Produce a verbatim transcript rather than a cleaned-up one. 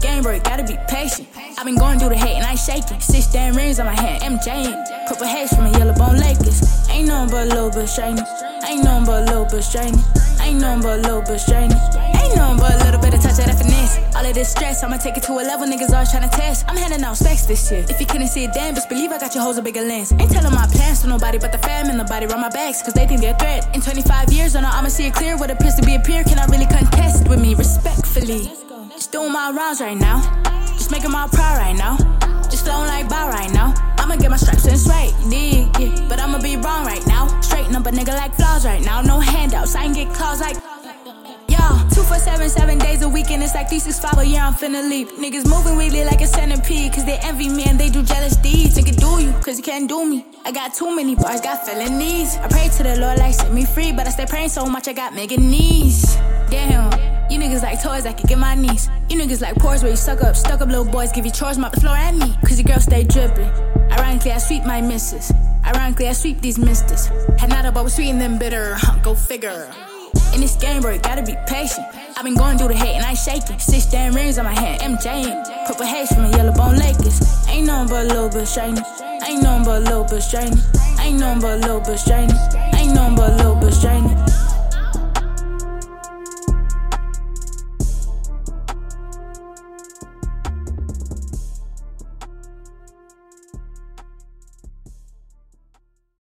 game, bro, you gotta be patient. I've been going through the hate and I ain't shaking. Six damn rings on my hand, M J. Purple haze from the yellow bone Lakers. Ain't nothing but a little bit strainy. Ain't nothing but a little bit strainy. Ain't nothing but a little bit strainy. Ain't nothing but a little bit of touch of that finesse. All of this stress, I'ma take it to a level niggas always tryna test. I'm handing out specs this shit. If you couldn't see it then, just believe I got your hoes a bigger lens. Ain't telling my plans to nobody but the fam and the body around my backs, cause they think they're a threat. In twenty-five years, I know I'ma see it clear. What appears to be a peer cannot really contest with me respectfully. Just doing my rounds right now. Just making my proud right now. Just flowing like bow right now. I'ma get my stripes in straight, yeah, yeah. But I'ma be wrong right now. Straighten up a nigga like flaws right now. No handouts, I ain't get claws like yeah, two for seven, seven days a week, and it's like three sixty-five a year, I'm finna leap. Niggas moving weekly like a centipede, cause they envy me and they do jealous deeds. Nigga do you, cause you can't do me. I got too many bars, got felonies. I pray to the Lord like set me free, but I stay praying so much I got mega knees. Damn, you niggas like toys, I can get my knees. You niggas like pores where you suck up, stuck up little boys, give you chores, mop the floor at me. Cause your girl stay dripping. Ironically, I sweep my misses. Ironically, I sweep these misters. Had not about sweet and then bitter, huh, go figure. In this game, bro, you gotta be patient. I've been going through the hate and I ain't shaking. Six damn rings on my hand, M J. Purple haze from the yellow bone Lakers. Ain't nothing but a little bit strainy. Ain't nothing but a little bit strainy. Ain't nothing but a little bit strainy. Ain't nothing but a little